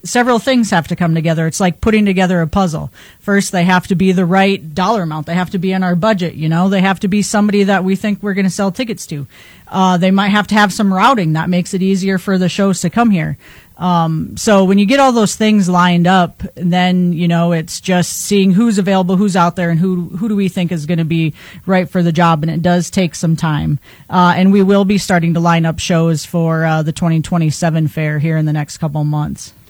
several things have to come together. It's like putting together a puzzle. First, they have to be the right dollar amount. They have to be in our budget. They have to be somebody that we think we're going to sell tickets to. They might have to have some routing that makes it easier for the shows to come here. So when you get all those things lined up, then, it's just seeing who's available, who's out there, and who do we think is going to be right for the job. And it does take some time. And we will be starting to line up shows for the 2027 fair here in the next couple of months.